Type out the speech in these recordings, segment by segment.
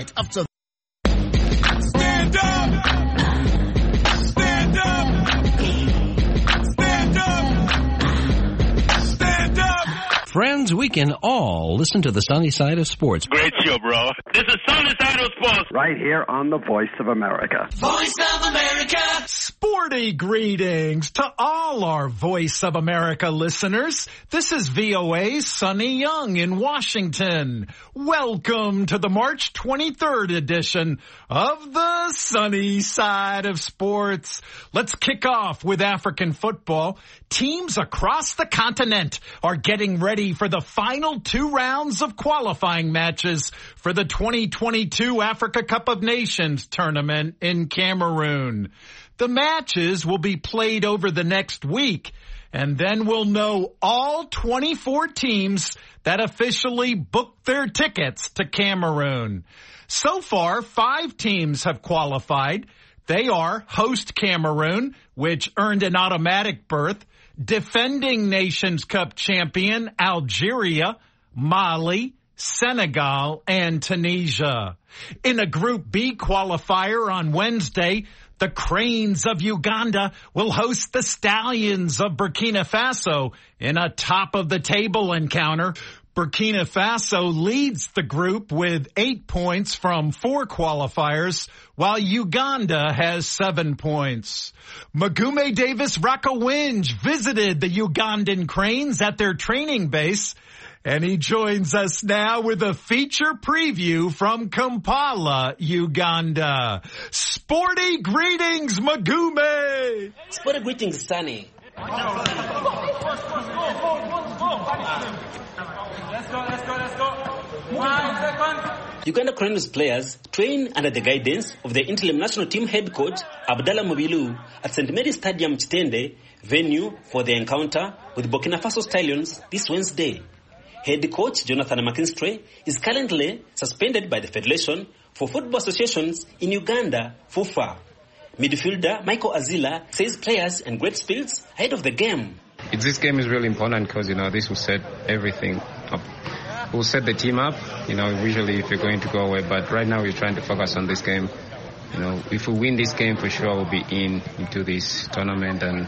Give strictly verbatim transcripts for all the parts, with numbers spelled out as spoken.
Up to Stand up! Stand up! Stand up! Stand up! Friends, we can all listen to the sunny side of sports. Great show, bro. This is Sunny Side of Sports. Right here on the Voice of America. Voice of America. Sporty greetings to all our Voice of America listeners. This is V O A's Sonny Young in Washington. Welcome to the March twenty-third edition of the Sunny Side of Sports. Let's kick off with African football. Teams across the continent are getting ready for the final two rounds of qualifying matches for the twenty twenty-two Africa Cup of Nations tournament in Cameroon. The matches will be played over the next week, and then we'll know all twenty-four teams that officially booked their tickets to Cameroon. So far, five teams have qualified. They are host Cameroon, which earned an automatic berth, defending Nations Cup champion Algeria, Mali, Senegal, and Tunisia. In a Group B qualifier on Wednesday, the Cranes of Uganda will host the Stallions of Burkina Faso in a top-of-the-table encounter. Burkina Faso leads the group with eight points from four qualifiers, while Uganda has seven points. Magume Davis Rakowinj visited the Ugandan Cranes at their training base, and he joins us now with a feature preview from Kampala, Uganda. Sporty greetings, Magume! Sporty greetings, Sunny. Let's go, let's go, let's go. One second. Uganda Cranes players train under the guidance of the interim national team head coach Abdallah Mobilu at Saint Mary's Stadium Chitende, venue for the encounter with Burkina Faso Stallions this Wednesday. Head coach Jonathan McKinstry is currently suspended by the Federation for Football Associations in Uganda, FUFA. Midfielder Michael Azila says players and great spirits ahead of the game. It's, this game is really important because, you know, this will set everything up. We'll set the team up, you know, usually if you're going to go away, but right now we're trying to focus on this game. You know, if we win this game, for sure we'll be in into this tournament, and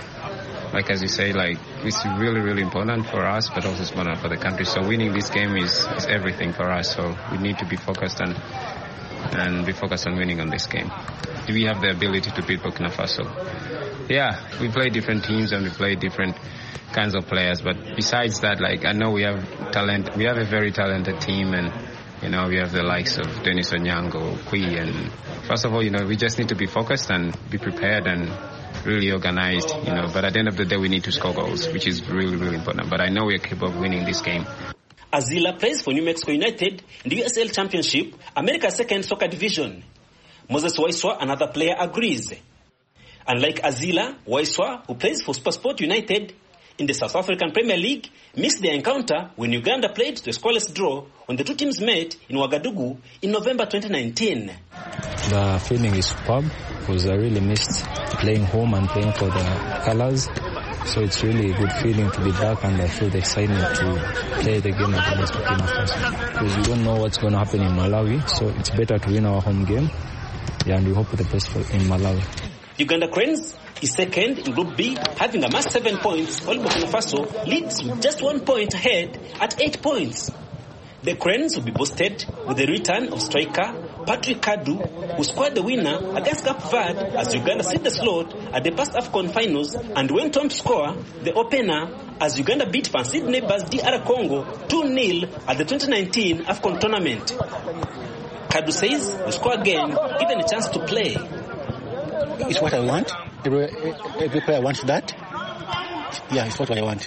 like as you say, like it's really, really important for us, but also it's important for the country. So winning this game is, is everything for us. So we need to be focused and and be focused on winning on this game. We have the ability to beat Burkina Faso. Yeah, we play different teams and we play different kinds of players. But besides that, like I know we have talent. We have a very talented team, and you know we have the likes of Denis Onyango, Kui, and first of all, you know we just need to be focused and be prepared and really organized, you know, but at the end of the day, we need to score goals, which is really, really important. But I know we are capable of winning this game. Azila plays for New Mexico United in the U S L Championship, America's second soccer division. Moses Waiswa, another player, agrees. Unlike Azila, Waiswa, who plays for SuperSport United in the South African Premier League, missed the encounter when Uganda played to a scoreless draw when the two teams met in Ouagadougou in November twenty nineteen. The feeling is superb because I really missed playing home and playing for the colors. So it's really a good feeling to be back, and I feel the excitement to play the game against Burkina Faso. Because we don't know what's going to happen in Malawi, so it's better to win our home game. Yeah, and we hope for the best for, in Malawi. Uganda Cranes is second in Group B, having amassed seven points, while Burkina Faso leads with just one point ahead at eight points. The Cranes will be boosted with the return of striker Patrick Kadu, who scored the winner against Cape Verde as Uganda set the slot at the past AFCON finals and went on to score the opener as Uganda beat fancied neighbors D R Congo two nil at the twenty nineteen AFCON tournament. Kadu says we'll score again, given a chance to play. It's what I want. Every, every player wants that. Yeah, it's what I want.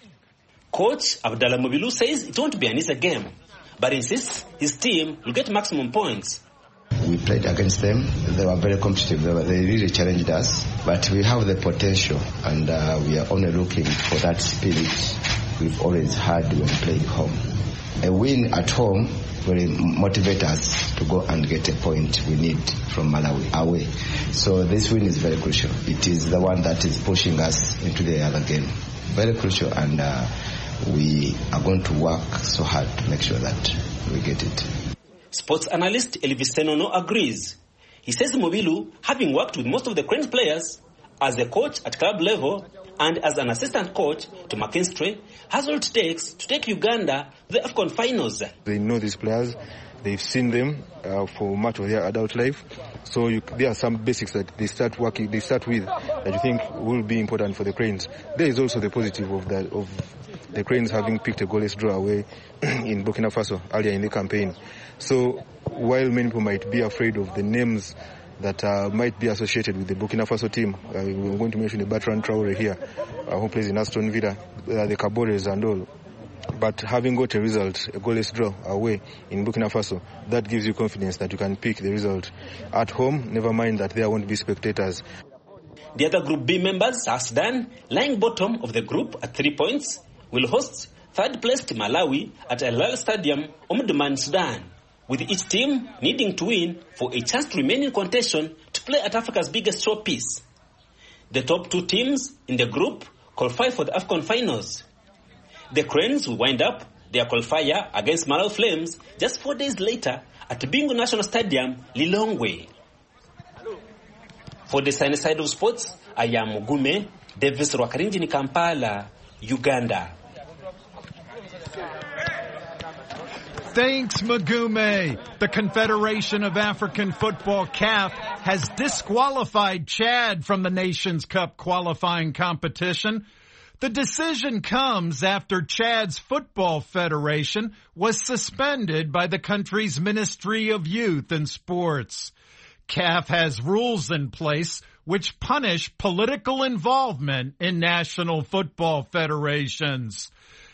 Coach Abdallah Mobilu says it won't be an easy game, but insists his team will get maximum points. We played against them. They were very competitive. They, were, they really challenged us. But we have the potential, and uh, we are only looking for that spirit we've always had when playing home. A win at home will motivate us to go and get a point we need from Malawi away. So this win is very crucial. It is the one that is pushing us into the other game. Very crucial, and uh, we are going to work so hard to make sure that we get it. Sports analyst Elvis Tenono agrees. He says Mobilu, having worked with most of the Cranes players as a coach at club level and as an assistant coach to McKinstry, has what it takes to take Uganda to the AFCON finals. They know these players. They've seen them uh, for much of their adult life. So you, there are some basics that they start working, they start with that you think will be important for the Cranes. There is also the positive of that, of the Cranes having picked a goalless draw away in Burkina Faso earlier in the campaign. So while many people might be afraid of the names that uh, might be associated with the Burkina Faso team, uh, we're going to mention the Bertrand Traore here, uh, who plays in Aston Villa, uh, the Cabores and all. But having got a result, a goalless draw away in Burkina Faso, that gives you confidence that you can pick the result at home, never mind that there won't be spectators. The other Group B members are Sudan, lying bottom of the group at three points, will host third-placed Malawi at Al Hilal Stadium, Omdurman, Sudan, with each team needing to win for a chance to remain in contention to play at Africa's biggest showpiece. The top two teams in the group qualify for the AFCON finals. The Cranes will wind up their qualifier against Malawi Flames just four days later at Bingu National Stadium, Lilongwe. For the sunny side of sports, I am Mugume Davis Rwakarinji in Kampala, Uganda. Thanks, Magume. The Confederation of African Football, C A F, has disqualified Chad from the Nations Cup qualifying competition. The decision comes after Chad's Football Federation was suspended by the country's Ministry of Youth and Sports. C A F has rules in place which punish political involvement in national football federations.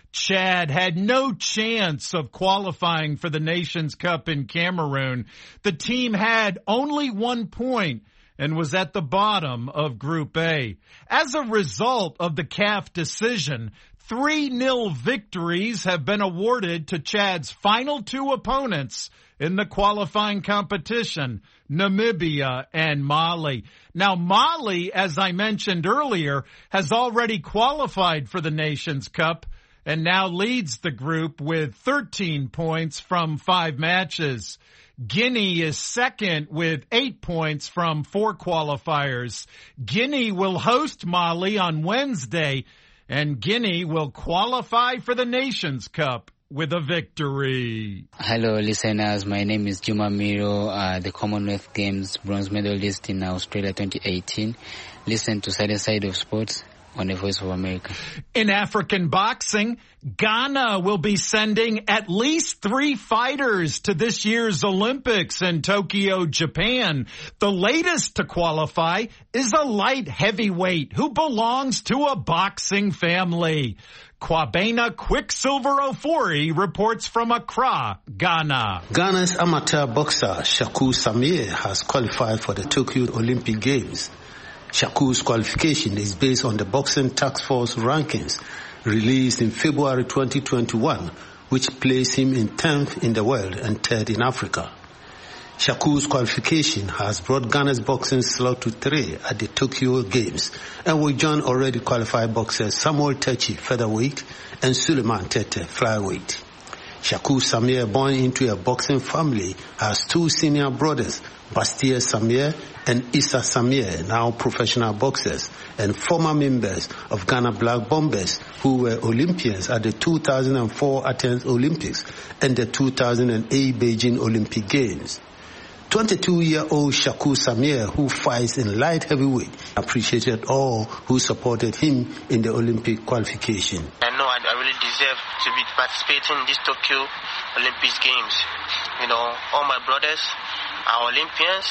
Chad had no chance of qualifying for the Nations Cup in Cameroon. The team had only one point and was at the bottom of Group A. As a result of the C A F decision, three nil victories have been awarded to Chad's final two opponents in the qualifying competition, Namibia and Mali. Now, Mali, as I mentioned earlier, has already qualified for the Nations Cup and now leads the group with thirteen points from five matches. Guinea is second with eight points from four qualifiers. Guinea will host Mali on Wednesday, and Guinea will qualify for the Nations Cup with a victory. Hello, listeners. My name is Juma Miro, uh, the Commonwealth Games bronze medalist in Australia twenty eighteen. Listen to Side Side of Sports on the Voice of America. In African boxing, Ghana will be sending at least three fighters to this year's Olympics in Tokyo, Japan. The latest to qualify is a light heavyweight who belongs to a boxing family. Kwabena Quicksilver Ofori reports from Accra, Ghana. Ghana's amateur boxer Shakur Samir has qualified for the Tokyo Olympic Games. Shakur's qualification is based on the Boxing Task Force rankings released in February twenty twenty-one, which placed him in tenth in the world and third in Africa. Shakur's qualification has brought Ghana's boxing slot to three at the Tokyo Games and will join already qualified boxers Samuel Techi, featherweight, and Suleiman Tete, flyweight. Shakur Samir, born into a boxing family, has two senior brothers, Bastia Samir and Issa Samir, now professional boxers and former members of Ghana Black Bombers who were Olympians at the two thousand four Athens Olympics and the two thousand eight Beijing Olympic Games. twenty-two-year-old Shakur Samir, who fights in light heavyweight, appreciated all who supported him in the Olympic qualification. I know I, I really deserve to be participating in these Tokyo Olympic Games. You know, all my brothers are Olympians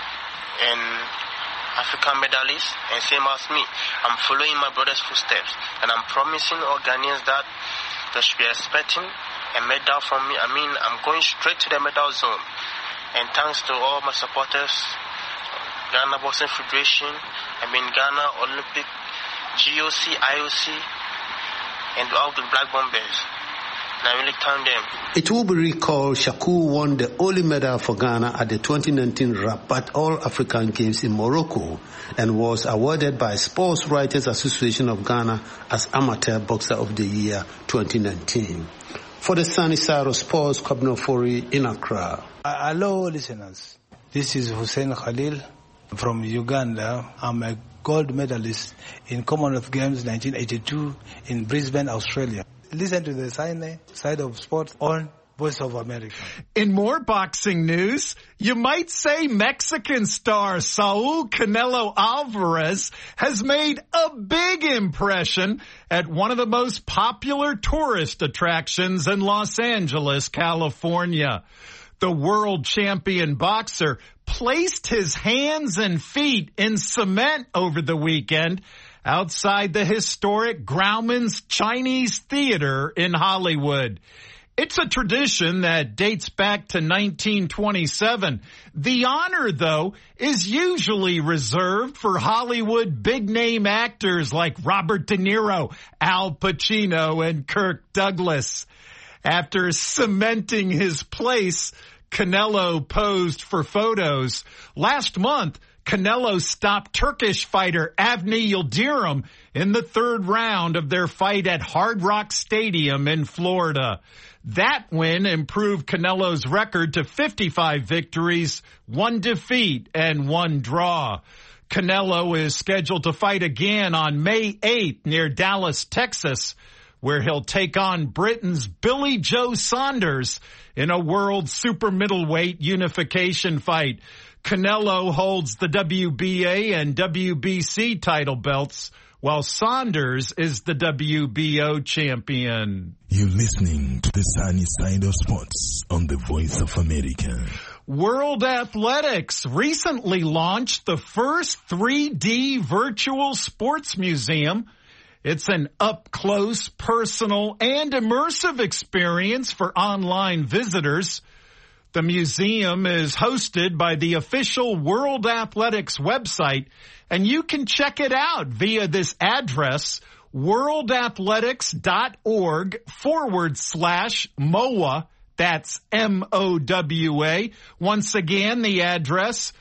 and African medalists, and same as me. I'm following my brother's footsteps, and I'm promising all Ghanaians that they should be expecting a medal from me. I mean, I'm going straight to the medal zone. And thanks to all my supporters, Ghana Boxing Federation, I mean Ghana Olympic, G O C, I O C, and all the Black Bombers. And I really thank them. It will be recalled Shakur won the only medal for Ghana at the twenty nineteen Rabat All-African Games in Morocco and was awarded by Sports Writers Association of Ghana as Amateur Boxer of the Year twenty nineteen. For the Sunny Side of Sports, Kobno Fori in Accra. Hello, listeners. This is Hussein Khalil from Uganda. I'm a gold medalist in Commonwealth Games nineteen eighty-two in Brisbane, Australia. Listen to the Sunny Side of Sports on Voice of America. In more boxing news, you might say Mexican star Saul Canelo Alvarez has made a big impression at one of the most popular tourist attractions in Los Angeles, California. The world champion boxer placed his hands and feet in cement over the weekend outside the historic Grauman's Chinese Theater in Hollywood. It's a tradition that dates back to nineteen twenty-seven. The honor, though, is usually reserved for Hollywood big-name actors like Robert De Niro, Al Pacino, and Kirk Douglas. After cementing his place, Canelo posed for photos. Last month, Canelo stopped Turkish fighter Avni Yildirim in the third round of their fight at Hard Rock Stadium in Florida. That win improved Canelo's record to fifty-five victories, one defeat, and one draw. Canelo is scheduled to fight again on May eighth near Dallas, Texas, where he'll take on Britain's Billy Joe Saunders in a world super middleweight unification fight. Canelo holds the W B A and W B C title belts, while Saunders is the W B O champion. You're listening to the Sunny Side of Sports on the Voice of America. World Athletics recently launched the first three D virtual sports museum. It's an up-close, personal, and immersive experience for online visitors. The museum is hosted by the official World Athletics website, and you can check it out via this address, worldathletics.org forward slash MOWA. That's M O W A. Once again, the address,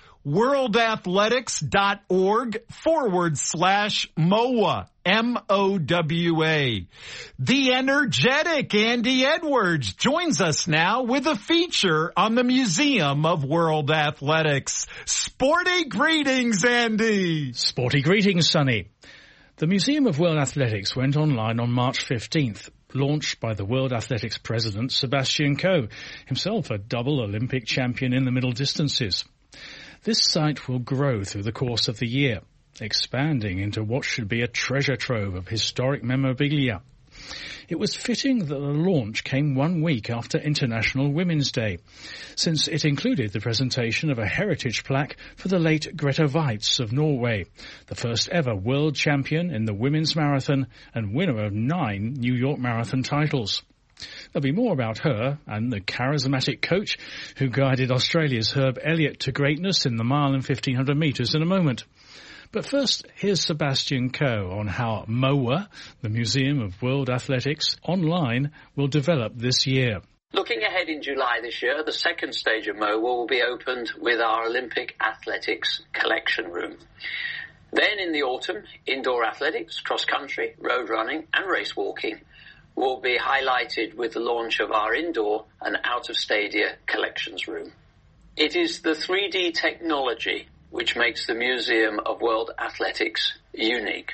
worldathletics.org forward slash MOWA. M O W A. The energetic Andy Edwards joins us now with a feature on the Museum of World Athletics. Sporty greetings, Andy. Sporty greetings, Sonny. The Museum of World Athletics went online on March fifteenth, launched by the World Athletics president, Sebastian Coe, himself a double Olympic champion in the middle distances. This site will grow through the course of the year, expanding into what should be a treasure trove of historic memorabilia. It was fitting that the launch came one week after International Women's Day, since it included the presentation of a heritage plaque for the late Grete Waitz of Norway, the first ever world champion in the women's marathon and winner of nine New York Marathon titles. There'll be more about her and the charismatic coach who guided Australia's Herb Elliott to greatness in the mile and fifteen hundred metres in a moment. But first, here's Sebastian Coe on how MOWA, the Museum of World Athletics, online will develop this year. Looking ahead in July this year, the second stage of MOWA will be opened with our Olympic Athletics Collection Room. Then in the autumn, indoor athletics, cross-country, road running and race walking will be highlighted with the launch of our indoor and out-of-stadia collections room. It is the three D technology which makes the Museum of World Athletics unique.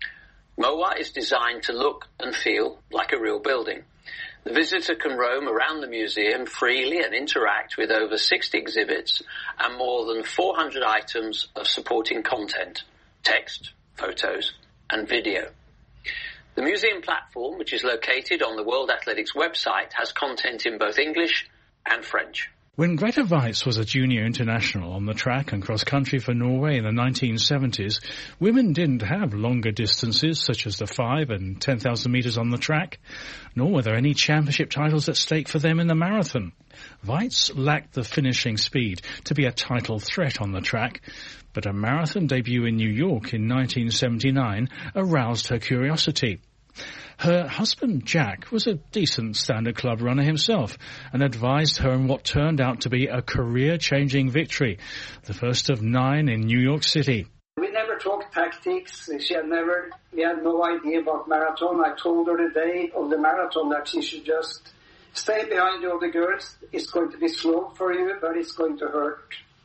MOWA is designed to look and feel like a real building. The visitor can roam around the museum freely and interact with over sixty exhibits and more than four hundred items of supporting content, text, photos, and video. The museum platform, which is located on the World Athletics website, has content in both English and French. When Grete Waitz was a junior international on the track and cross-country for Norway in the nineteen seventies, women didn't have longer distances such as the five and ten thousand metres on the track, nor were there any championship titles at stake for them in the marathon. Waitz lacked the finishing speed to be a title threat on the track, but a marathon debut in New York in nineteen seventy-nine aroused her curiosity. Her husband, Jack, was a decent standard club runner himself and advised her on what turned out to be a career-changing victory, the first of nine in New York City. We never talked tactics. She had never, we had no idea about marathon. I told her the day of the marathon that she should just stay behind the other girls. It's going to be slow for you, but it's going to hurt.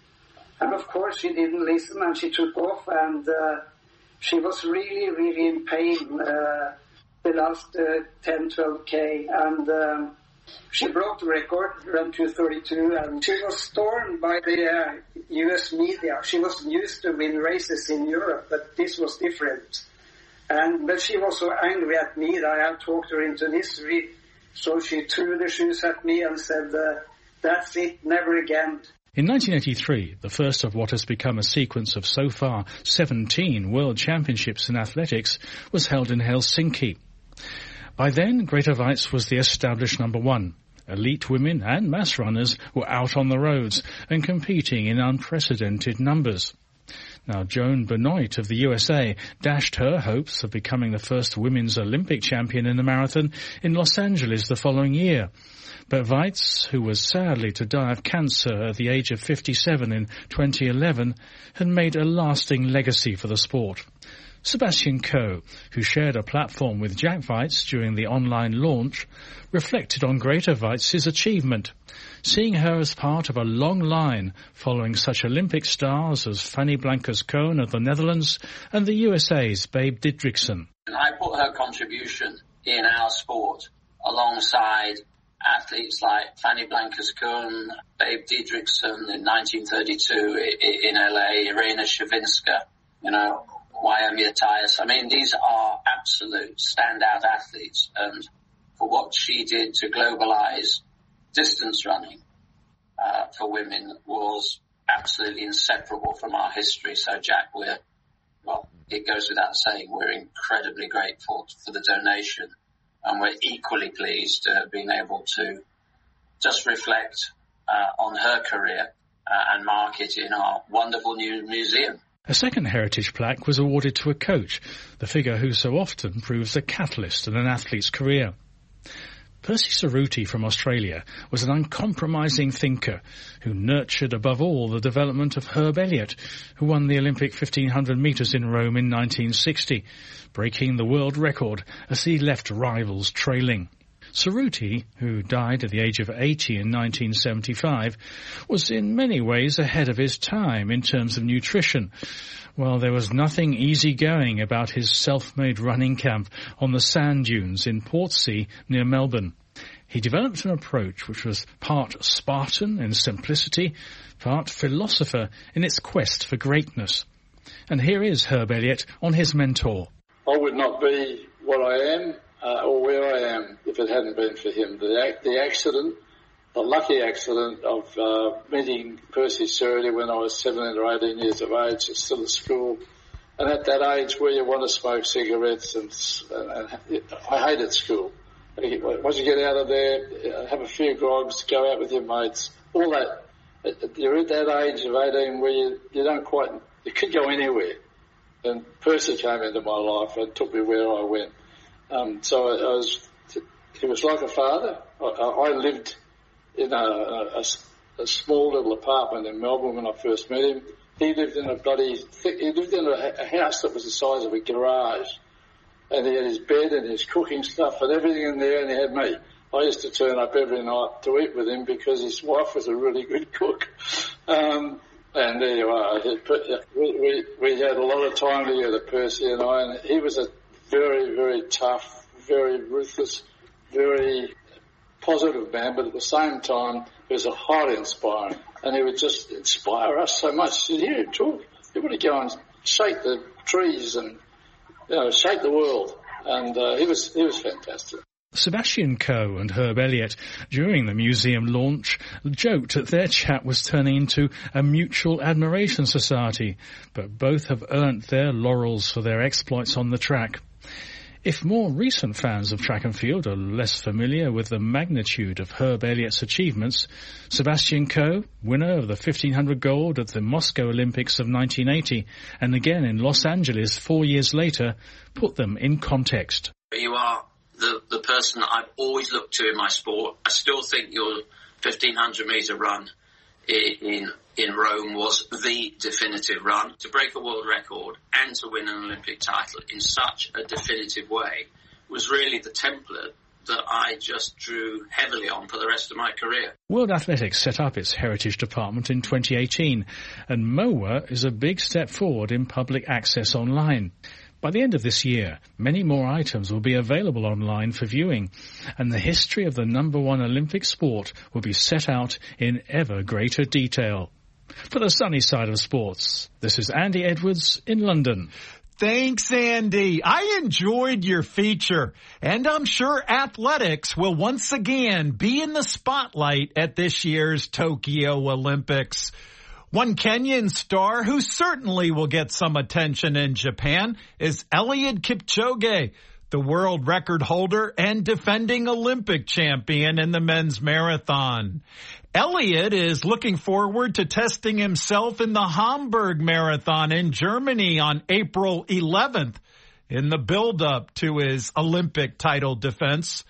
And of course she didn't listen and she took off, and uh, she was really, really in pain uh, the last uh, ten, twelve K. And um, she broke the record, ran two thirty-two, and she was stormed by the uh, U S media. She was used to win races in Europe, but this was different. And but she was so angry at me that I had talked her into this. So she threw the shoes at me and said, uh, that's it, never again. In nineteen eighty-three, the first of what has become a sequence of so far seventeen World Championships in athletics was held in Helsinki. By then, Grete Waitz was the established number one. Elite women and mass runners were out on the roads and competing in unprecedented numbers. Now, Joan Benoit of the U S A dashed her hopes of becoming the first women's Olympic champion in the marathon in Los Angeles the following year. But Waitz, who was sadly to die of cancer at the age of fifty-seven in twenty eleven, had made a lasting legacy for the sport. Sebastian Coe, who shared a platform with Jack Waitz during the online launch, reflected on Grete Waitz's achievement, seeing her as part of a long line following such Olympic stars as Fanny Blankers-Koen of the Netherlands and the U S A's Babe Didrikson. I put her contribution in our sport alongside athletes like Fanny Blankers-Koen, Babe Didrikson in nineteen thirty-two in L A, Irina Shevchenko, you know, Wyoming Matthias. I mean, these are absolute standout athletes, and for what she did to globalize distance running uh, for women was absolutely inseparable from our history. So, Jack, we're, well, it goes without saying, we're incredibly grateful for the donation, and we're equally pleased to have been able to just reflect uh, on her career uh, and mark it in our wonderful new museum. A second heritage plaque was awarded to a coach, the figure who so often proves a catalyst in an athlete's career. Percy Cerruti from Australia was an uncompromising thinker who nurtured above all the development of Herb Elliott, who won the Olympic fifteen hundred metres in Rome in nineteen sixty, breaking the world record as he left rivals trailing. Cerruti, who died at the age of eighty in nineteen seventy-five, was in many ways ahead of his time in terms of nutrition, while there was nothing easygoing about his self-made running camp on the sand dunes in Portsea near Melbourne. He developed an approach which was part Spartan in simplicity, part philosopher in its quest for greatness. And here is Herb Elliott on his mentor. I would not be what I am uh, or where I am if it hadn't been for him. The, the accident, the lucky accident of uh, meeting Percy Cerruti when I was seventeen or eighteen years of age, still at school. And at that age where you want to smoke cigarettes, and, and, and I hated school. Once you get out of there, have a few grogs, go out with your mates, all that. You're at that age of eighteen where you, you don't quite, you could go anywhere. And Percy came into my life and took me where I went. Um, so I, I was, he was like a father. I, I lived in a, a, a small little apartment in Melbourne when I first met him. He lived in a bloody, thick, he lived in a, a house that was the size of a garage. And he had his bed and his cooking stuff and everything in there, and he had me. I used to turn up every night to eat with him because his wife was a really good cook. Um, and there you are. We, we, we had a lot of time together, Percy and I, and he was a very, very tough, very ruthless, very positive man, but at the same time, he was a highly inspiring. And he would just inspire us so much. He said, you talk, you want to go and shake the trees and, you know, shake the world. And uh, he was he was fantastic. Sebastian Coe and Herb Elliott, during the museum launch, joked that their chat was turning into a mutual admiration society, but both have earned their laurels for their exploits on the track. If more recent fans of track and field are less familiar with the magnitude of Herb Elliott's achievements, Sebastian Coe, winner of the fifteen hundred gold at the Moscow Olympics of nineteen eighty and again in Los Angeles four years later, put them in context. You are the, the person I've always looked to in my sport. I still think your fifteen hundred metre run in in Rome was the definitive run. To break a world record and to win an Olympic title in such a definitive way was really the template that I just drew heavily on for the rest of my career. World Athletics set up its heritage department in twenty eighteen, and M O W A is a big step forward in public access online. By the end of this year, many more items will be available online for viewing, and the history of the number one Olympic sport will be set out in ever greater detail. For the sunny side of sports, this is Andy Edwards in London. Thanks, Andy. I enjoyed your feature, and I'm sure athletics will once again be in the spotlight at this year's Tokyo Olympics. One Kenyan star who certainly will get some attention in Japan is Eliud Kipchoge, the world record holder and defending Olympic champion in the men's marathon. Eliud is looking forward to testing himself in the Hamburg Marathon in Germany on April eleventh in the build-up to his Olympic title defense.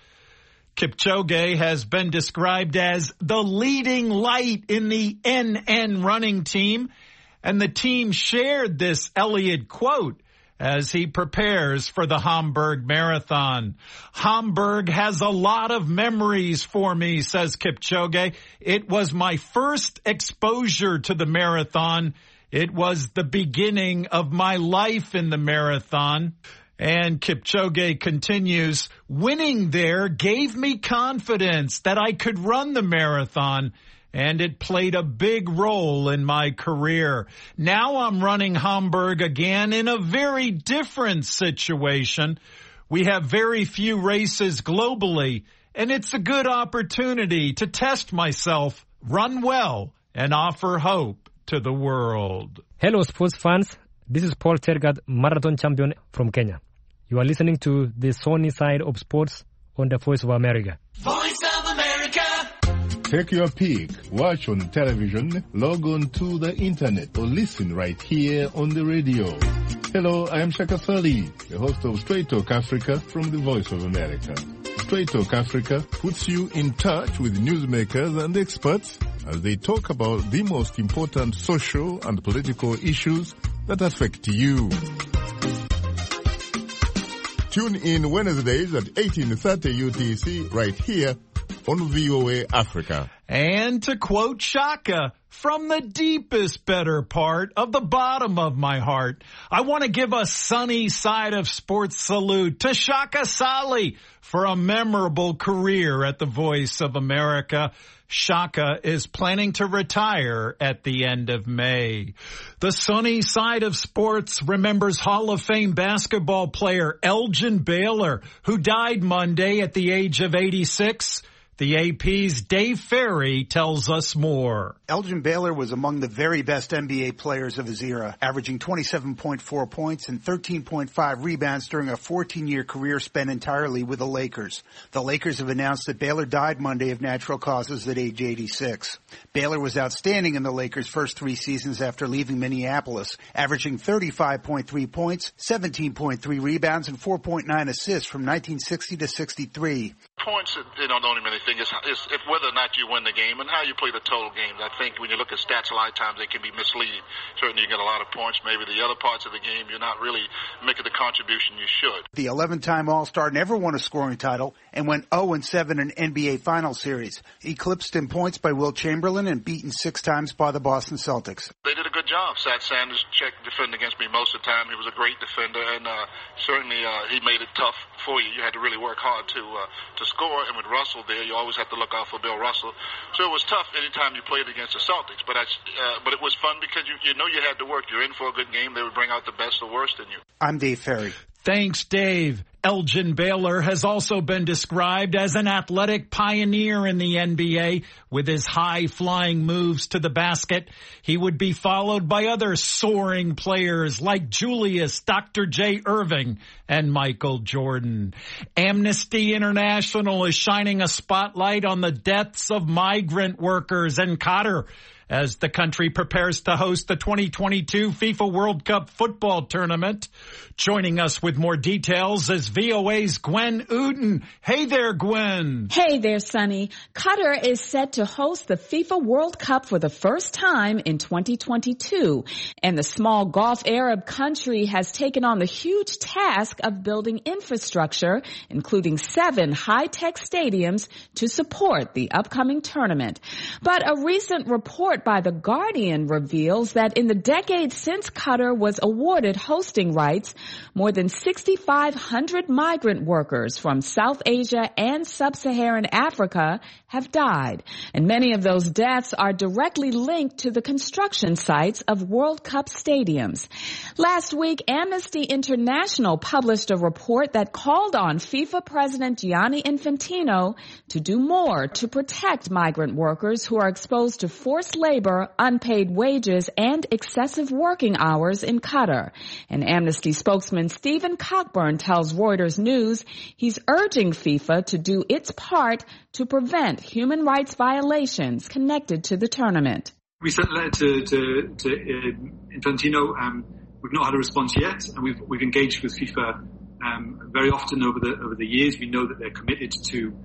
Kipchoge has been described as the leading light in the N N running team, and the team shared this Eliud quote as he prepares for the Hamburg Marathon. Hamburg has a lot of memories for me, says Kipchoge. It was my first exposure to the marathon. It was the beginning of my life in the marathon. And Kipchoge continues, winning there gave me confidence that I could run the marathon, and it played a big role in my career. Now I'm running Hamburg again in a very different situation. We have very few races globally, and it's a good opportunity to test myself, run well, and offer hope to the world. Hello, sports fans. This is Paul Tergat, marathon champion from Kenya. You are listening to the sunny side of sports on the Voice of America. Voice of America. Take your pick, watch on television, log on to the internet, or listen right here on the radio. Hello, I am Shaka Sali, the host of Straight Talk Africa from the Voice of America. Straight Talk Africa puts you in touch with newsmakers and experts as they talk about the most important social and political issues that affect you. Tune in Wednesdays at eighteen thirty U T C right here on V O A Africa. And to quote Shaka, from the deepest better part of the bottom of my heart, I want to give a sunny side of sports salute to Shaka Sali for a memorable career at the Voice of America. Shaka is planning to retire at the end of May. The sunny side of sports remembers Hall of Fame basketball player Elgin Baylor, who died Monday at the age of eighty-six. The A P's Dave Ferry tells us more. Elgin Baylor was among the very best N B A players of his era, averaging twenty-seven point four points and thirteen point five rebounds during a fourteen-year career spent entirely with the Lakers. The Lakers have announced that Baylor died Monday of natural causes at age eighty-six. Baylor was outstanding in the Lakers' first three seasons after leaving Minneapolis, averaging thirty-five point three points, seventeen point three rebounds, and four point nine assists from nineteen sixty to sixty-three. Points, you know, don't mean anything. It's, it's if whether or not you win the game and how you play the total games. I think when you look at stats, a lot of times they can be misleading. Certainly you get a lot of points. Maybe the other parts of the game, you're not really making the contribution you should. The eleven-time All-Star never won a scoring title and went oh and seven in N B A Finals Series, eclipsed in points by Wilt Chamberlain and beaten six times by the Boston Celtics. They did a good job. Sat Sanders checked defending against me most of the time. He was a great defender, and uh, certainly uh, he made it tough for you. You had to really work hard to uh, to score, and with Russell there, you always have to look out for Bill Russell. So it was tough anytime you played against the Celtics, but I, uh, but it was fun because you, you know you had to work. You're in for a good game. They would bring out the best or worst in you. I'm Dave Ferry. Thanks, Dave. Elgin Baylor has also been described as an athletic pioneer in the N B A with his high-flying moves to the basket. He would be followed by other soaring players like Julius, Doctor J. Irving, and Michael Jordan. Amnesty International is shining a spotlight on the deaths of migrant workers in Qatar as the country prepares to host the twenty twenty-two FIFA World Cup football tournament. Joining us with more details is V O A's Gwen Uden. Hey there, Gwen. Hey there, Sonny. Qatar is set to host the FIFA World Cup for the first time in twenty twenty-two, and the small Gulf Arab country has taken on the huge task of building infrastructure, including seven high-tech stadiums to support the upcoming tournament. But a recent report by The Guardian reveals that in the decades since Qatar was awarded hosting rights, more than six thousand five hundred migrant workers from South Asia and Sub-Saharan Africa have died, and many of those deaths are directly linked to the construction sites of World Cup stadiums. Last week, Amnesty International published a report that called on FIFA President Gianni Infantino to do more to protect migrant workers who are exposed to forced labor, unpaid wages, and excessive working hours in Qatar. And Amnesty spokesman Stephen Cockburn tells Reuters News he's urging FIFA to do its part to prevent human rights violations connected to the tournament. We sent a letter to, to, to uh, Infantino. Um, we've not had a response yet, and we've, we've engaged with FIFA um, very often over the over the years. We know that they're committed to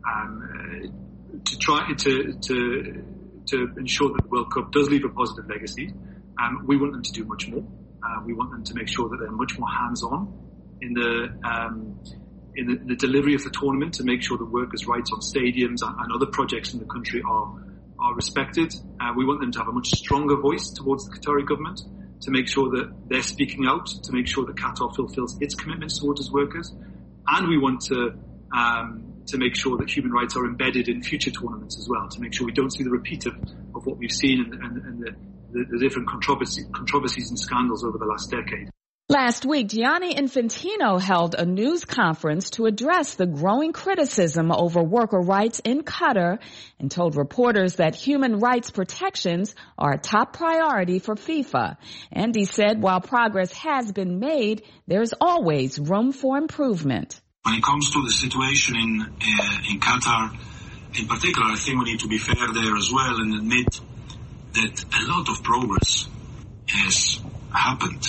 um, uh, to try to to to ensure that the World Cup does leave a positive legacy. Um, we want them to do much more. Uh, we want them to make sure that they're much more hands-on in the um, in the, the delivery of the tournament, to make sure that workers' rights on stadiums and, and other projects in the country are are respected. Uh, we want them to have a much stronger voice towards the Qatari government, to make sure that they're speaking out, to make sure that Qatar fulfills its commitments towards its workers. And we want to um, to make sure that human rights are embedded in future tournaments as well, to make sure we don't see the repeat of, of what we've seen and, and, and the, the, the different controversy, controversies and scandals over the last decade. Last week, Gianni Infantino held a news conference to address the growing criticism over worker rights in Qatar and told reporters that human rights protections are a top priority for FIFA. And he said while progress has been made, there's always room for improvement. When it comes to the situation in uh, in Qatar, in particular, I think we need to be fair there as well and admit that a lot of progress has happened.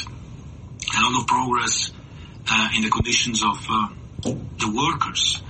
A lot of progress uh, in the conditions of uh, the workers.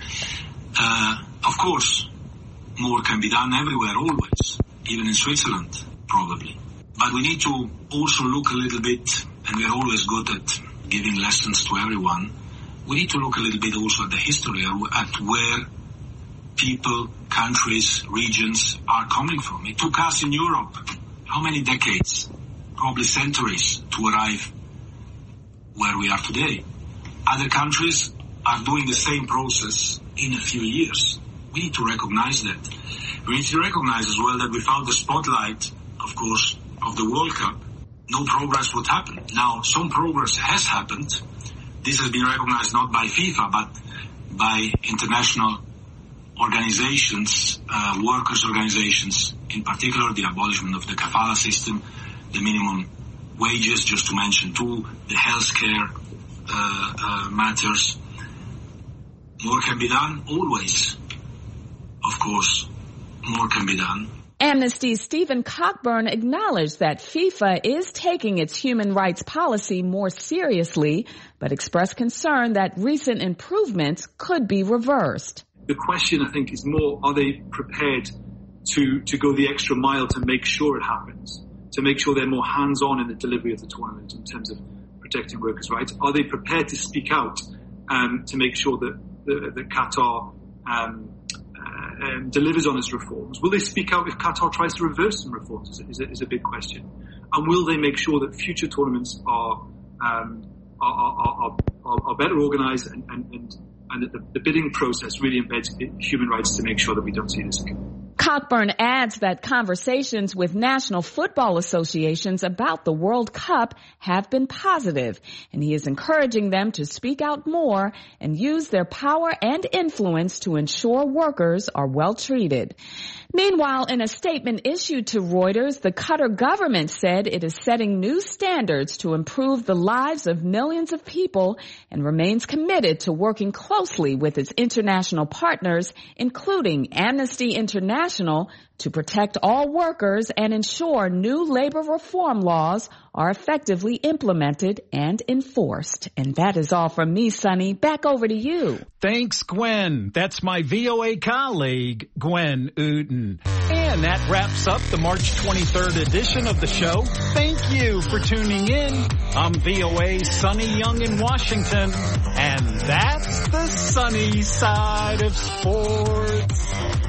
Uh, of course, more can be done everywhere, always, even in Switzerland, probably. But we need to also look a little bit, and we're always good at giving lessons to everyone, we need to look a little bit also at the history, at where people, countries, regions are coming from. It took us in Europe how many decades, probably centuries, to arrive where we are today. Other countries are doing the same process in a few years. We need to recognize that. We need to recognize as well that without the spotlight, of course, of the World Cup, no progress would happen. Now, some progress has happened. This has been recognized not by FIFA, but by international organizations, uh, workers' organizations, in particular the abolishment of the kafala system, the minimum wages, just to mention two, the healthcare uh, uh, matters. More can be done, always. Of course, more can be done. Amnesty's Stephen Cockburn acknowledged that FIFA is taking its human rights policy more seriously, but expressed concern that recent improvements could be reversed. The question, I think, is more, are they prepared to, to go the extra mile to make sure it happens? To make sure they're more hands-on in the delivery of the tournament in terms of protecting workers' rights? Are they prepared to speak out um, to make sure that, the, that Qatar um, uh, um, delivers on its reforms? Will they speak out if Qatar tries to reverse some reforms? Is, is, a, is a big question. And will they make sure that future tournaments are um, are, are, are, are better organised and, and, and, and that the, the bidding process really embeds human rights to make sure that we don't see this again? Cockburn adds that conversations with national football associations about the World Cup have been positive, and he is encouraging them to speak out more and use their power and influence to ensure workers are well treated. Meanwhile, in a statement issued to Reuters, the Qatar government said it is setting new standards to improve the lives of millions of people and remains committed to working closely with its international partners, including Amnesty International International to protect all workers and ensure new labor reform laws are effectively implemented and enforced. And that is all from me, Sonny. Back over to you. Thanks, Gwen. That's my V O A colleague, Gwen Uden. And that wraps up the March twenty-third edition of the show. Thank you for tuning in. I'm V O A's Sonny Young in Washington. And that's the sunny side of sports.